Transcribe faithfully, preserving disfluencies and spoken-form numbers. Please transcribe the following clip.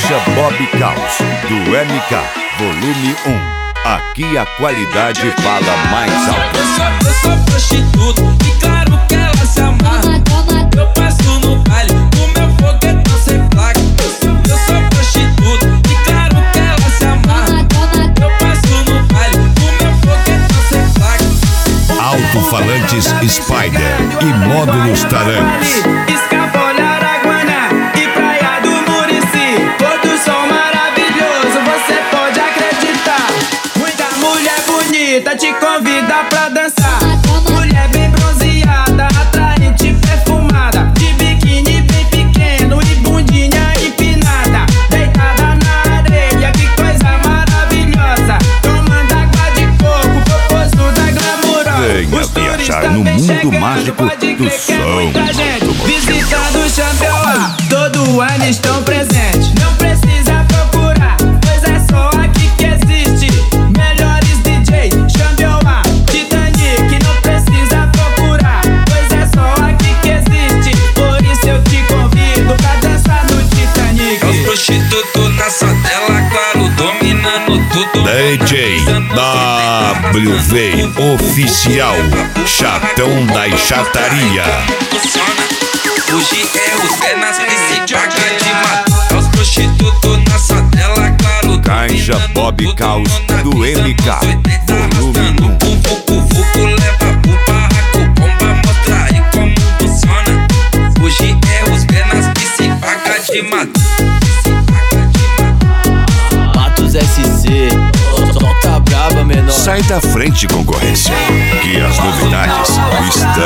Caixa Bob Caos, do M K, volume um. Aqui a qualidade fala mais alto. Eu sou, eu sou prostituto e claro que ela se amarra. Eu passo no baile, o meu foguetão sem placa. Eu sou, eu sou prostituto e claro que ela se amarra. Eu passo no baile, o meu foguetão sem placa. Alto-falantes Spider e módulos Tarantes. Escafolhar a Guaná e Praia do Murici. Todo som maravilhoso, você pode acreditar. Muita mulher bonita te convida pra dançar. Mulher bem bronzeada, atraente, perfumada, de biquíni bem pequeno e bundinha empinada. Deitada na areia, que coisa maravilhosa. Tomando água de coco, popozuda glamurosa. Venha viajar no mundo mágico do som. Visitando o Champion, todo ano estão presentes. Não precisa procurar, pois é só aqui que existe. Melhores D J, Champion, Titanic. Não precisa procurar, pois é só aqui que existe. Por isso eu te convido pra dançar no Titanic. É os prostitutos na sadela, claro, dominando tudo. D J W V Oficial, chatão da chataria. Hoje é os penas que se paga de matar. É os prostitutos na sadela, claro. Caixa Bob Caos, do M K, volume um. O vucu leva pro barraco, bomba mostra aí como funciona. Hoje é os penas que se paga de matar. Matos S C, solta braba, menor. Sai da frente, concorrência, que as novidades estão